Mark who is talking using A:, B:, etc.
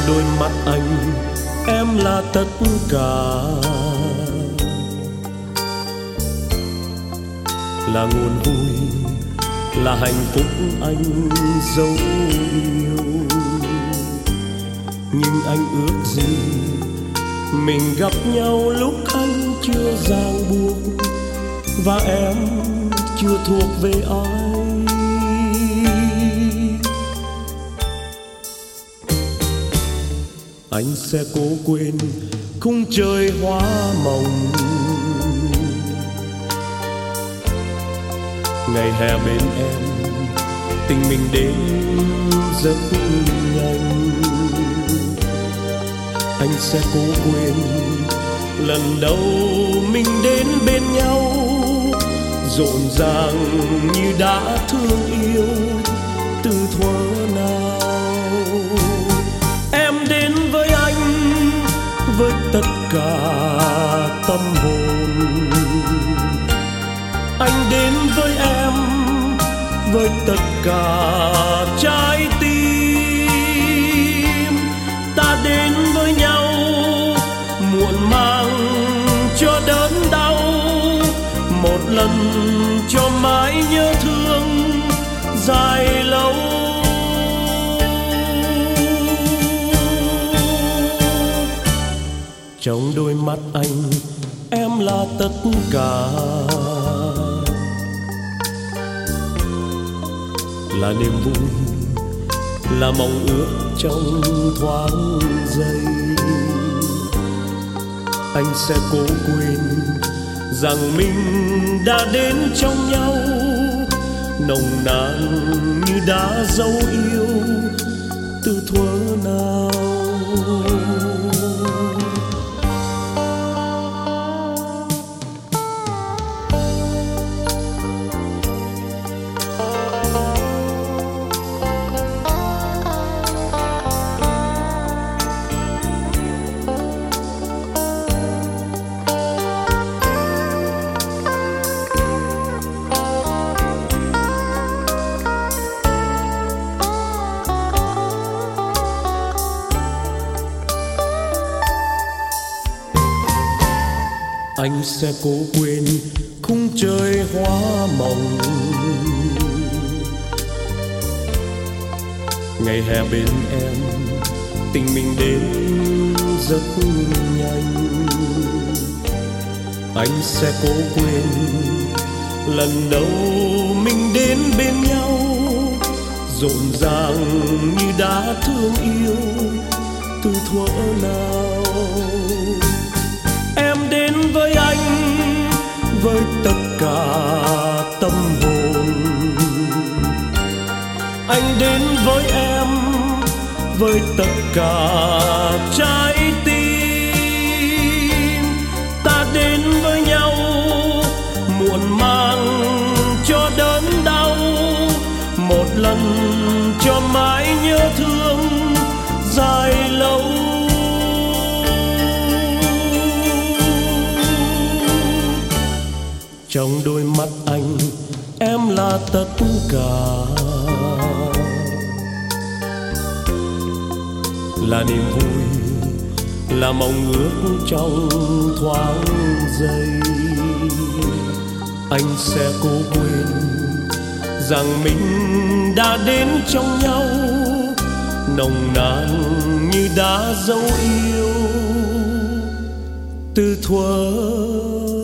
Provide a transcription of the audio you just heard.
A: đôi mắt anh em là tất cả, là nguồn vui, là hạnh phúc anh dấu yêu. Nhưng anh ước gì mình gặp nhau lúc anh chưa ràng buộc và em chưa thuộc về ai. Anh sẽ cố quên khung trời hoa mộng, ngày hè bên em tình mình đến rất nhanh. Anh sẽ cố quên lần đầu mình đến bên nhau, rộn ràng như đã thương yêu từ thuở nào. Em đến với anh với tất cả tâm hồn, anh đến với em với tất cả trái tim. Ta đến với nhau muộn màng cho đớn đau, một lần cho mãi nhớ thương dài lâu. Trong đôi mắt anh em là tất cả, là niềm vui, là mong ước trong thoáng giây. Anh sẽ cố quên rằng mình đã đến trong nhau, nồng nàn như đã dấu yêu từ thuở nào. Anh sẽ cố quên khung trời hoa mộng, ngày hè bên em tình mình đến rất nhanh. Anh sẽ cố quên lần đầu mình đến bên nhau, rộn ràng như đã thương yêu từ thuở nào. Em đến với anh với tất cả tâm hồn, anh đến với em với tất cả trái tim. Ta đến với nhau muộn màng cho đớn đau, một lần cho mãi nhớ thương dài lâu. Trong đôi mắt anh em là tất cả, là niềm vui, là mong ước trong thoáng giây. Anh sẽ cố quên rằng mình đã đến trong nhau, nồng nàn như đã dấu yêu từ thuở